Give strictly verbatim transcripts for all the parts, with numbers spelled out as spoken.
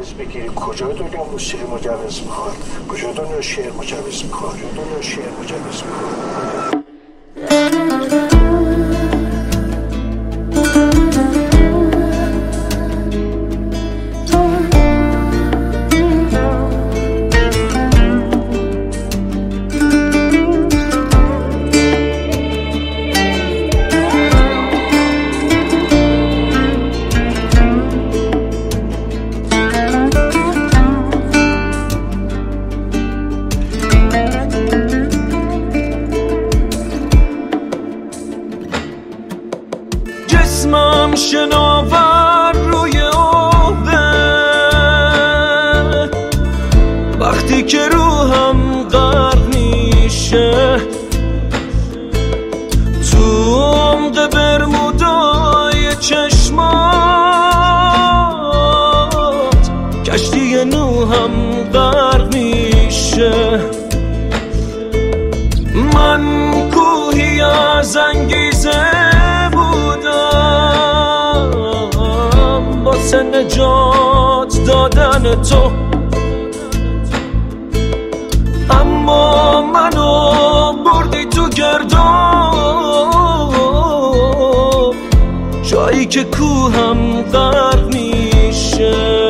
مجوز بگیری. کجای دنیا موسیقی مجوز میخواد؟ کجای دنیا شعر مجوز میخواد؟ کجای دنیا شعر مجوز میخواد؟ جسمم شناور روی آبه، وقتی که روحم غرق میشه تو عمق برمودای چشمات، کشتی نوحم غرق میشه. من کوهی از انگیزه واسه نجات دادن تو، اما منو بردی تو گرداب، جایی که کوهم غرق میشه.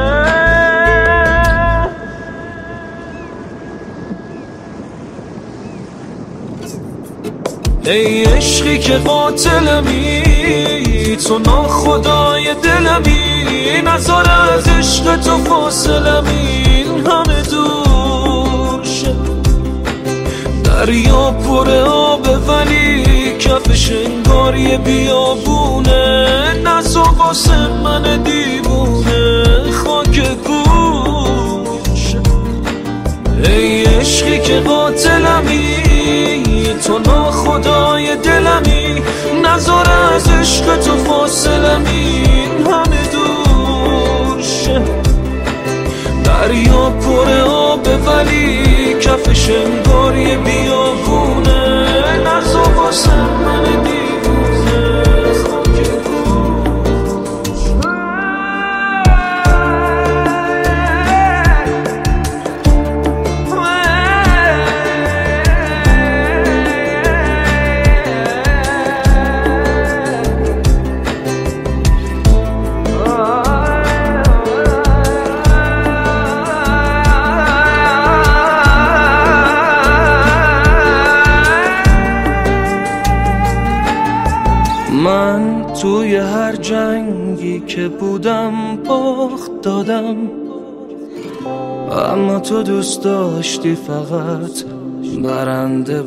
ای عشقی که قاتلمی، تو ناخدای دلمی، نذار از عشق تو فاصلمی این همه دور شه. دریا پر آبه ولی کفش انگار یه بیابونه، نذار واسه من دیوونه خاک گوشه. ای عشقی که قاتلمی، تو ناخدای دلمی، نذار از عشق تو فاصلمی این همه دور شه. دریا پر آبه ولی کفش انگار یه بیابونه، نذار واسه من دیوونه خاک من توی هر جنگی که بودم باخت دادم، اما تو دوست داشتی فقط برنده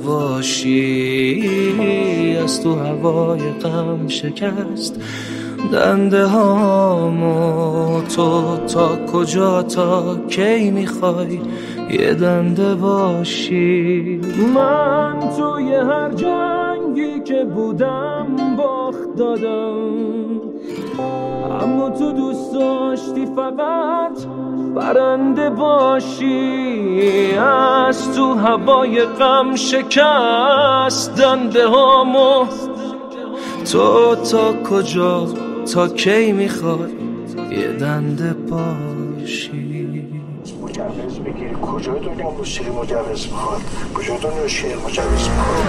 باشی. از تو هوای غم شکست دنده هامو، تو تا کجا تا کی میخوای یه دنده باشی. من توی هر جنگی که بودم باخت دادم، اما تو دوست داشتی فقط برنده باشی. از تو هوای غم شکست دنده هامو، تو تا کجا تا کی میخوای یه دنده باشی. مجوز بگیری. کجای دنیا موسیقی مجوز میخواد؟ کجای دنیا شعر مجوز میخواد؟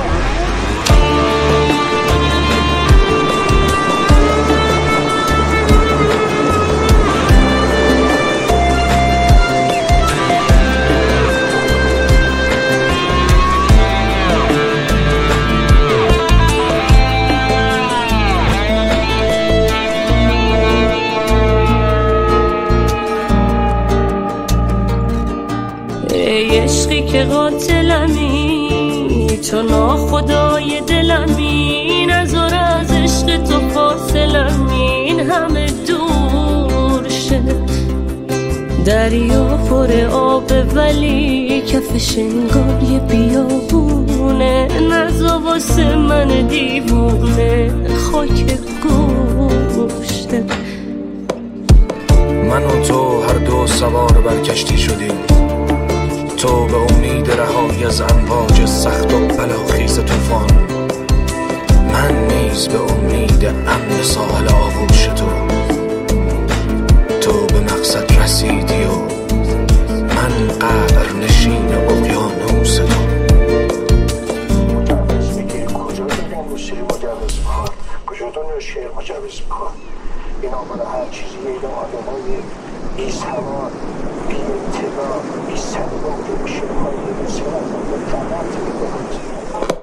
ای عشقی که قاتلمی، تو ناخدای دلمی، نذار از عشق تو فاصلمی این همه دور شه. دریا پر آبه ولی کفش انگار یه بیابونه، نذار واسه من دیوونه خاک گوشته. من و تو هر دو سوار بر کشتی شدیم، تو به امید رهایی از امواج سخت و بلاخیز طوفان، من نیز به امید امن ساحل آغوش تو. تو به مقصد رسیدی و من قعر نشین اقیانوس تو. میگیری کجا بگم موسیقی مجوز میخواد، کجا دنیا شعر مجوز میخواد. این آمال هر چیزی اینا آدمای بی سواد، بی اطلاع، بی سلیقه که میشه های موسیقی از آن فقط میکنند.